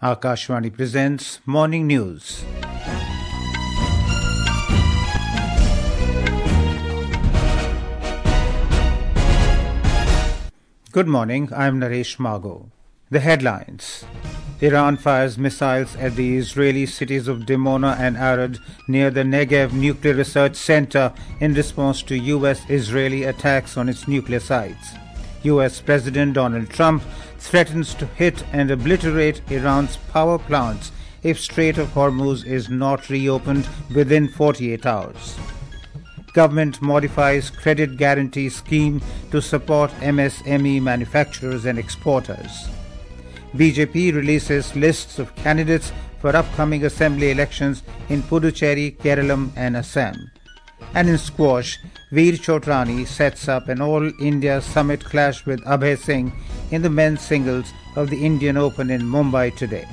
Akashvani presents Morning News. Good morning, I am Naresh Margo. The headlines. Iran fires missiles at the Israeli cities of Dimona and Arad near the Negev Nuclear Research Center in response to U.S.-Israeli attacks on its nuclear sites. U.S. President Donald Trump threatens to hit and obliterate Iran's power plants if Strait of Hormuz is not reopened within 48 hours. Government modifies credit guarantee scheme to support MSME manufacturers and exporters. BJP releases lists of candidates for upcoming assembly elections in Puducherry, Kerala and Assam. And in squash, Veer Chotrani sets up an all-India summit clash with Abhay Singh in the men's singles of the Indian Open in Mumbai today.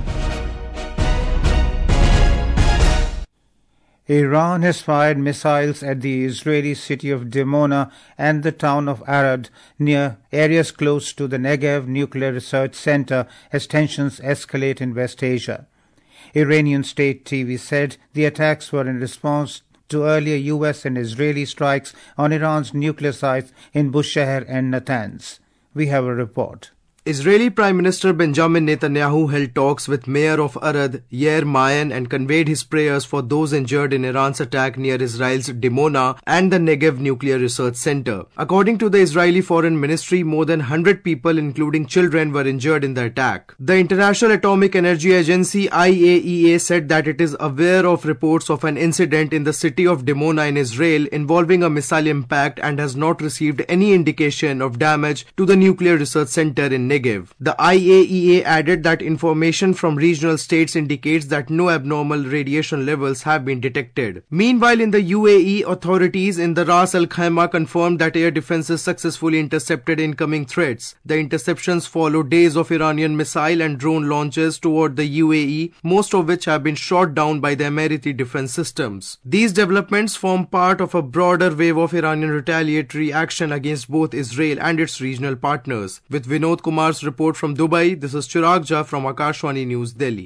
Iran has fired missiles at the Israeli city of Dimona and the town of Arad near areas close to the Negev Nuclear Research Center as tensions escalate in West Asia. Iranian state TV said the attacks were in response to earlier U.S. and Israeli strikes on Iran's nuclear sites in Bushehr and Natanz. We have a report. Israeli Prime Minister Benjamin Netanyahu held talks with Mayor of Arad, Yair Mayan, and conveyed his prayers for those injured in Iran's attack near Israel's Dimona and the Negev Nuclear Research Center. According to the Israeli Foreign Ministry, more than 100 people, including children, were injured in the attack. The International Atomic Energy Agency IAEA said that it is aware of reports of an incident in the city of Dimona in Israel involving a missile impact and has not received any indication of damage to the nuclear research center in Negev. The IAEA added that information from regional states indicates that no abnormal radiation levels have been detected. Meanwhile, in the UAE, authorities in the Ras Al Khaimah confirmed that air defenses successfully intercepted incoming threats. The interceptions follow days of Iranian missile and drone launches toward the UAE, most of which have been shot down by the Emirati defense systems. These developments form part of a broader wave of Iranian retaliatory action against both Israel and its regional partners. With Vinod Kumar's report from Dubai, this is Chirag Jha from Akashvani News, Delhi.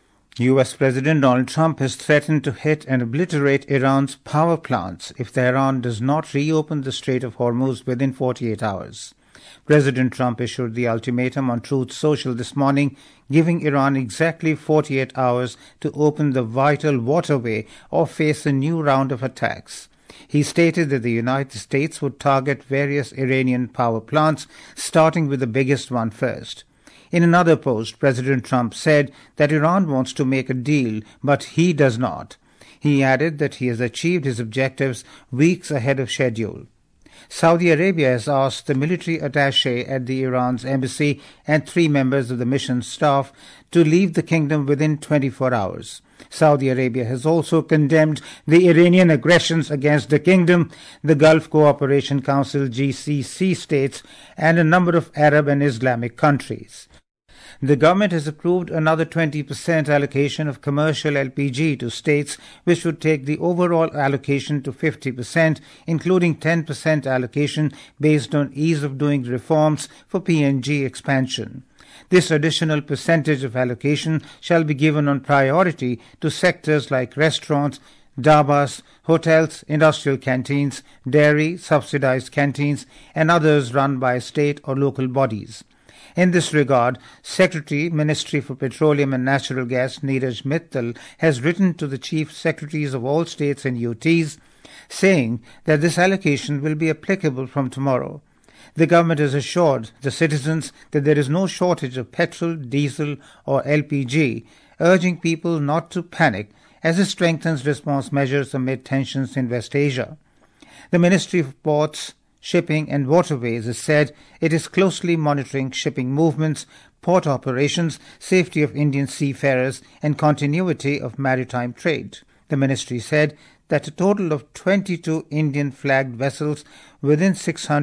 U.S. President Donald Trump has threatened to hit and obliterate Iran's power plants if Tehran does not reopen the Strait of Hormuz within 48 hours. President Trump issued the ultimatum on Truth Social this morning, giving Iran exactly 48 hours to open the vital waterway or face a new round of attacks. He stated that the United States would target various Iranian power plants, starting with the biggest one first. In another post, President Trump said that Iran wants to make a deal, but he does not. He added that he has achieved his objectives weeks ahead of schedule. Saudi Arabia has asked the military attaché at the Iran's embassy and 3 members of the mission staff to leave the kingdom within 24 hours. Saudi Arabia has also condemned the Iranian aggressions against the kingdom, the Gulf Cooperation Council GCC states, and a number of Arab and Islamic countries. The government has approved another 20% allocation of commercial LPG to states, which would take the overall allocation to 50%, including 10% allocation based on ease of doing reforms for PNG expansion. This additional percentage of allocation shall be given on priority to sectors like restaurants, dhabas, hotels, industrial canteens, dairy, subsidized canteens, and others run by state or local bodies. In this regard, Secretary, Ministry for Petroleum and Natural Gas Neeraj Mittal has written to the Chief Secretaries of all states and UTs, saying that this allocation will be applicable from tomorrow. The government has assured the citizens that there is no shortage of petrol, diesel or LPG, urging people not to panic as it strengthens response measures amid tensions in West Asia. The Ministry of Ports, Shipping and Waterways has said it is closely monitoring shipping movements, port operations, safety of Indian seafarers and continuity of maritime trade. The ministry said that a total of 22 Indian-flagged vessels within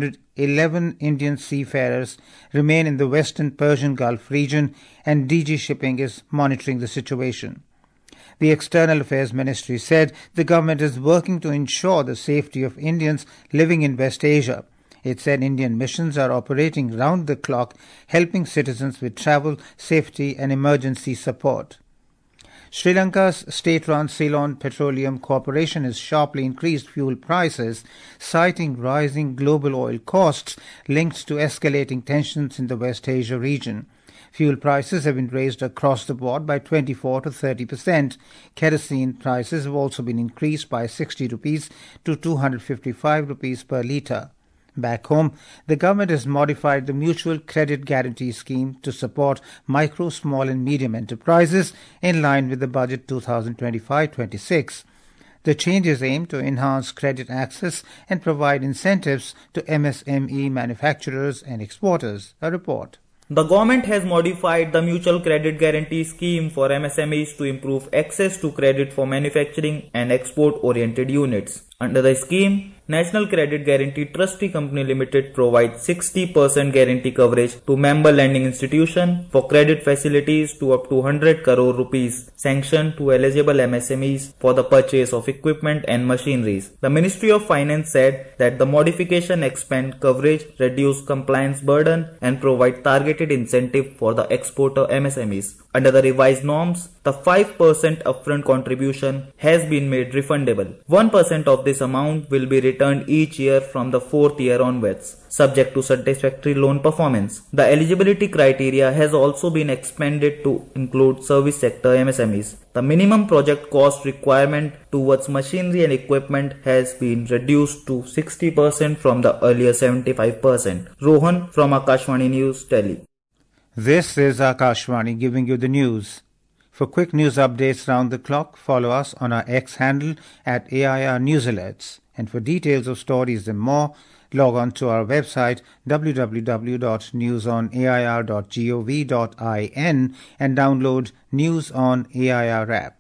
611 Indian seafarers remain in the Western Persian Gulf region, and DG Shipping is monitoring the situation. The External Affairs Ministry said the government is working to ensure the safety of Indians living in West Asia. It said Indian missions are operating round the clock, helping citizens with travel, safety and emergency support. Sri Lanka's state-run Ceylon Petroleum Corporation has sharply increased fuel prices, citing rising global oil costs linked to escalating tensions in the West Asia region. Fuel prices have been raised across the board by 24 to 30%. Kerosene prices have also been increased by 60 rupees to 255 rupees per litre. Back home, the government has modified the Mutual Credit Guarantee Scheme to support micro, small and medium enterprises in line with the budget 2025-26. The changes aim to enhance credit access and provide incentives to MSME manufacturers and exporters. A report. The government has modified the Mutual Credit Guarantee Scheme for MSMEs to improve access to credit for manufacturing and export-oriented units. Under the scheme, National Credit Guarantee Trustee Company Limited provides 60% guarantee coverage to member lending institution for credit facilities to up to 100 crore rupees sanctioned to eligible MSMEs for the purchase of equipment and machineries. The Ministry of Finance said that the modification expand coverage, reduce compliance burden and provide targeted incentive for the exporter MSMEs. Under the revised norms, the 5% upfront contribution has been made refundable. 1% of this amount will be returned each year from the 4th year onwards, subject to satisfactory loan performance. The eligibility criteria has also been expanded to include service sector MSMEs. The minimum project cost requirement towards machinery and equipment has been reduced to 60% from the earlier 75%. Rohan from Akashvani News, Delhi. This is Akashvani giving you the news. For quick news updates round the clock, follow us on our X handle at AIR News Alerts. And for details of stories and more, log on to our website www.newsonair.gov.in and download News on AIR app.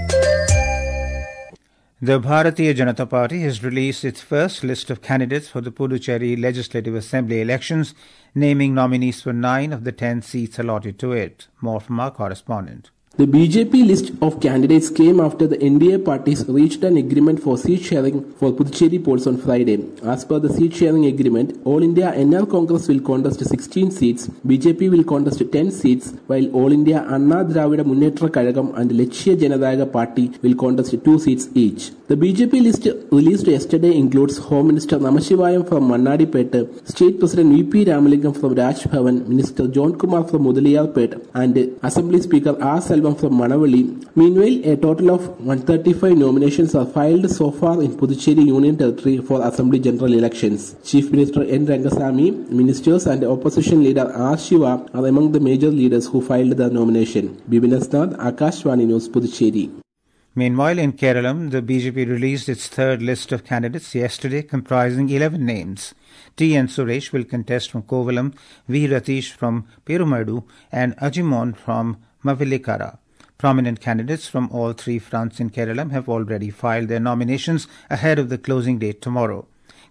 The Bharatiya Janata Party has released its first list of candidates for the Puducherry Legislative Assembly elections, naming nominees for 9 of the 10 seats allotted to it. More from our correspondent. The BJP list of candidates came after the NDA parties reached an agreement for seat sharing for Puducherry polls on Friday. As per the seat sharing agreement, All India NR Congress will contest 16 seats, BJP will contest 10 seats, while All India Anna Dravida Munnetra Kazhagam and Lakshya Janadayaga Party will contest 2 seats each. The BJP list released yesterday includes Home Minister Namashivayam from Mannadipet, State President VP Ramalingam from Raj Bhavan, Minister John Kumar from Mudaliyarpet and Assembly Speaker R. Selvam from Manavali. Meanwhile, a total of 135 nominations are filed so far in Puducherry Union Territory for Assembly General Elections. Chief Minister N. Rangasamy, ministers and opposition leader R. Shiva are among the major leaders who filed the nomination. Bibin Asnad, Akashvani News, Puducherry. Meanwhile, in Kerala, the BJP released its third list of candidates yesterday, comprising 11 names. T.N. Suresh will contest from Kovalam, V. Ratish from Perumadu, and Ajimon from Mavilikara. Prominent candidates from all 3 fronts in Kerala have already filed their nominations ahead of the closing date tomorrow.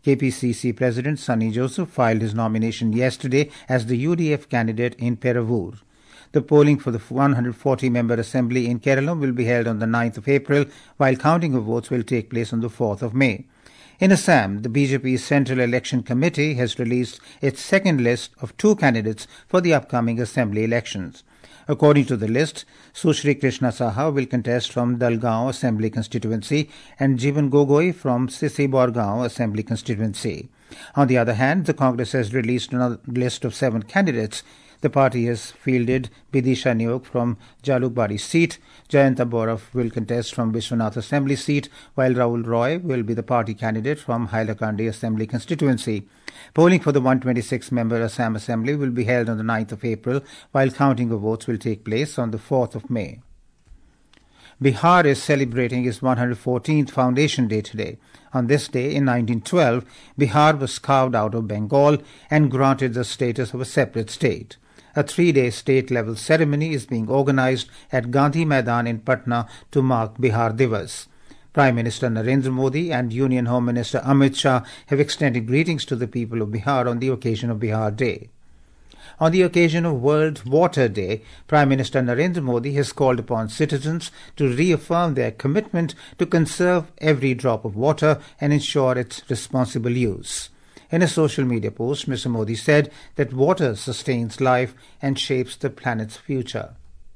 KPCC President Sunny Joseph filed his nomination yesterday as the UDF candidate in Peravur. The polling for the 140-member assembly in Kerala will be held on the 9th of April, while counting of votes will take place on the 4th of May. In Assam, the BJP Central Election Committee has released its second list of 2 candidates for the upcoming assembly elections. According to the list, Sushri Krishna Saha will contest from Dalgaon Assembly Constituency and Jivan Gogoi from Sisi Borgaon Assembly Constituency. On the other hand, the Congress has released another list of 7 candidates. The party has fielded Bidisha Nyok from Jalukbari seat. Jayanta Borav will contest from Vishwanath Assembly seat, while Rahul Roy will be the party candidate from Hailakandi Assembly constituency. Polling for the 126-member Assam Assembly will be held on the 9th of April, while counting of votes will take place on the 4th of May. Bihar is celebrating its 114th Foundation Day today. On this day, in 1912, Bihar was carved out of Bengal and granted the status of a separate state. A 3-day state-level ceremony is being organized at Gandhi Maidan in Patna to mark Bihar Divas. Prime Minister Narendra Modi and Union Home Minister Amit Shah have extended greetings to the people of Bihar on the occasion of Bihar Day. On the occasion of World Water Day, Prime Minister Narendra Modi has called upon citizens to reaffirm their commitment to conserve every drop of water and ensure its responsible use. In a social media post, Mr. Modi said that water sustains life and shapes the planet's future.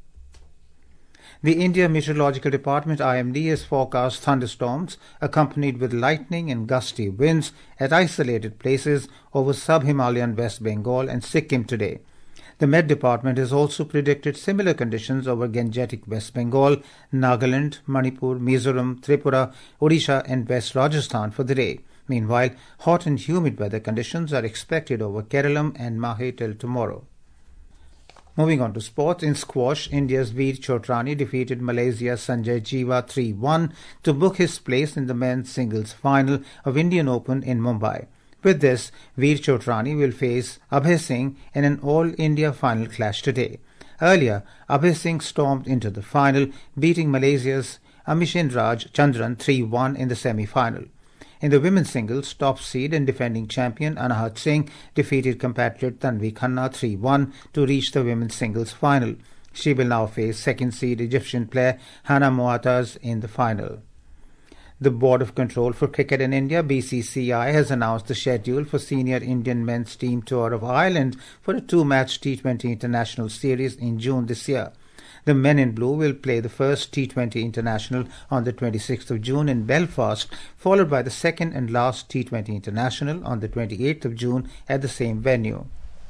The India Meteorological Department IMD has forecast thunderstorms accompanied with lightning and gusty winds at isolated places over sub-Himalayan West Bengal and Sikkim today. The Met Department has also predicted similar conditions over Gangetic West Bengal, Nagaland, Manipur, Mizoram, Tripura, Odisha and West Rajasthan for the day. Meanwhile, hot and humid weather conditions are expected over Kerala and Mahe till tomorrow. Moving on to sports, in squash, India's Veer Chotrani defeated Malaysia's Sanjay Jiva 3-1 to book his place in the men's singles final of Indian Open in Mumbai. With this, Veer Chotrani will face Abhay Singh in an all-India final clash today. Earlier, Abhay Singh stormed into the final, beating Malaysia's Amishenraj Chandran 3-1 in the semi-final. In the women's singles, top seed and defending champion Anahat Singh defeated compatriot Tanvi Khanna 3-1 to reach the women's singles final. She will now face second seed Egyptian player Hannah Moataz in the final. The Board of Control for Cricket in India, BCCI, has announced the schedule for senior Indian men's team tour of Ireland for a two-match T20 international series in June this year. The men in blue will play the first T20 international on the 26th of June in Belfast, followed by the second and last T20 international on the 28th of June at the same venue.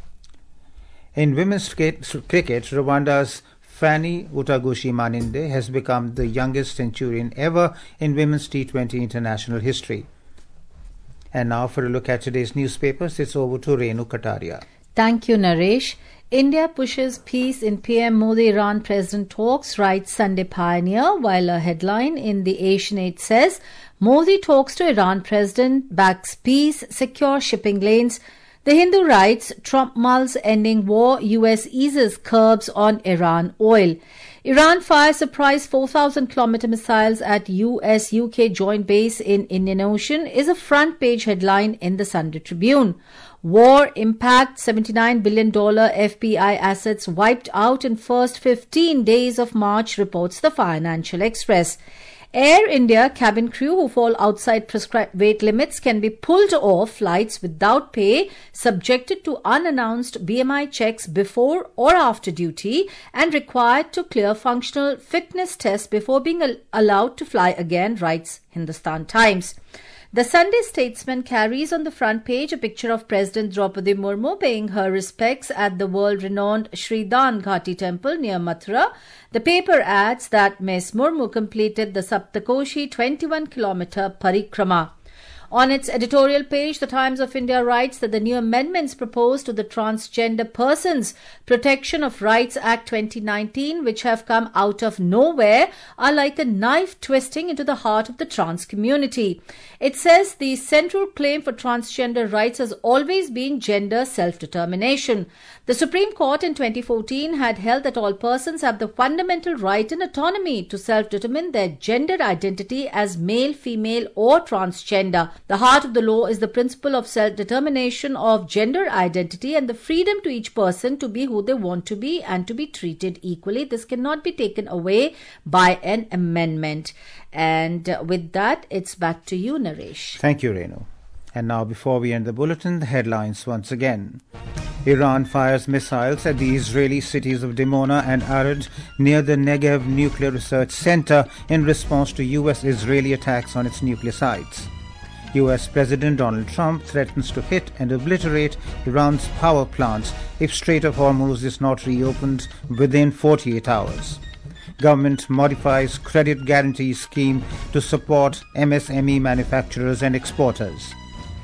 In women's cricket, Rwanda's Fanny Utaguchi Maninde has become the youngest centurion ever in women's T20 international history. And now for a look at today's newspapers, it's over to Renu Kataria. Thank you, Naresh. India pushes peace in PM Modi-Iran President talks, writes Sunday Pioneer, while a headline in the Asian Age says, Modi talks to Iran President, backs peace, secure shipping lanes. The Hindu writes, Trump mulls ending war, US eases curbs on Iran oil. Iran fires surprise 4,000-kilometer missiles at US-UK joint base in Indian Ocean is a front-page headline in the Sunday Tribune. War impact, $79 billion FBI assets wiped out in first 15 days of March, reports the Financial Express. Air India cabin crew who fall outside prescribed weight limits can be pulled off flights without pay, subjected to unannounced BMI checks before or after duty, and required to clear functional fitness tests before being allowed to fly again, writes Hindustan Times. The Sunday Statesman carries on the front page a picture of President Draupadi Murmu paying her respects at the world-renowned Shri Dan Ghati temple near Mathura. The paper adds that Ms. Murmu completed the Saptakoshi 21-kilometer parikrama. On its editorial page, the Times of India writes that the new amendments proposed to the Transgender Persons Protection of Rights Act 2019, which have come out of nowhere, are like a knife twisting into the heart of the trans community. It says the central claim for transgender rights has always been gender self-determination. The Supreme Court in 2014 had held that all persons have the fundamental right and autonomy to self-determine their gender identity as male, female or transgender. The heart of the law is the principle of self-determination of gender identity and the freedom to each person to be who they want to be and to be treated equally. This cannot be taken away by an amendment. And with that, it's back to you, Naresh. Thank you, Renu. And now, before we end the bulletin, the headlines once again. Iran fires missiles at the Israeli cities of Dimona and Arad near the Negev Nuclear Research Center in response to US-Israeli attacks on its nuclear sites. US President Donald Trump threatens to hit and obliterate Iran's power plants if Strait of Hormuz is not reopened within 48 hours. Government modifies credit guarantee scheme to support MSME manufacturers and exporters.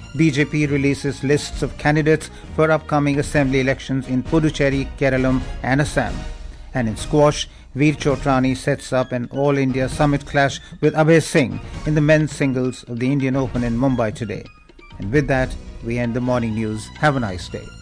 BJP releases lists of candidates for upcoming assembly elections in Puducherry, Kerala and Assam. And in squash, Veer Chotrani sets up an all-India summit clash with Abhay Singh in the men's singles of the Indian Open in Mumbai today. And with that, we end the morning news. Have a nice day.